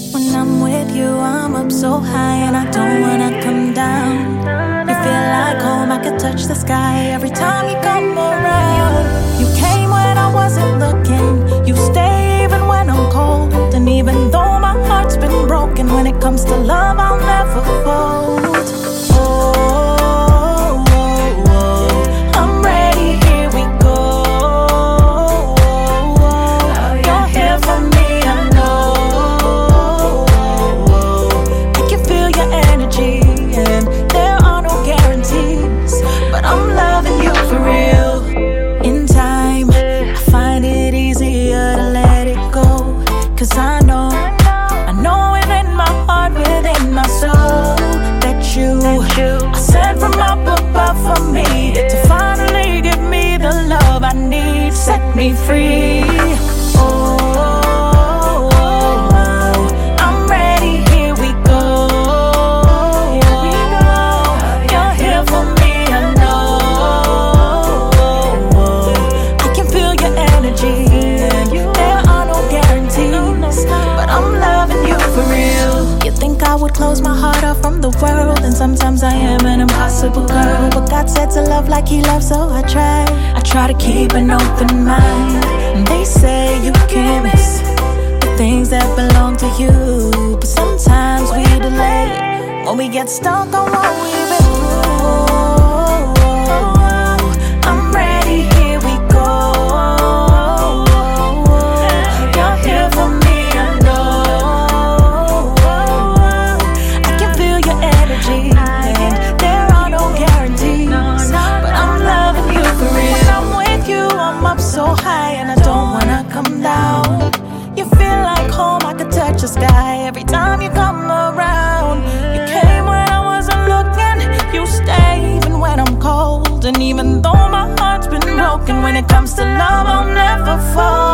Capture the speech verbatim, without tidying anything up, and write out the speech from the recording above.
When I'm with you, I'm up so high and I don't wanna come down. You feel like home, I could touch the sky every time you come around. You came when I wasn't looking, you stay even when I'm cold. And even though my heart's been broken, when it comes to love, I'll never fold. Cause I know, I know within my heart, within my soul, that you, are sent from up above for me, to finally give me the love I need, set me free. Oh, oh, oh, oh. I'm ready, here we go. You're here for me, I know. I can feel your energy. I would close my heart off from the world, and sometimes I am an impossible girl. But God said to love like He loves, so I try. I try to keep an open mind. And they say you can't miss the things that belong to you, but sometimes we delay when we get stuck on what we've been through. I'm ready, here we go. You're here for me. So high and I don't wanna come down. You feel like home, I could touch the sky every time you come around. You came when I wasn't looking, you stay even when I'm cold. And even though my heart's been broken, when it comes to love, I'll never fall.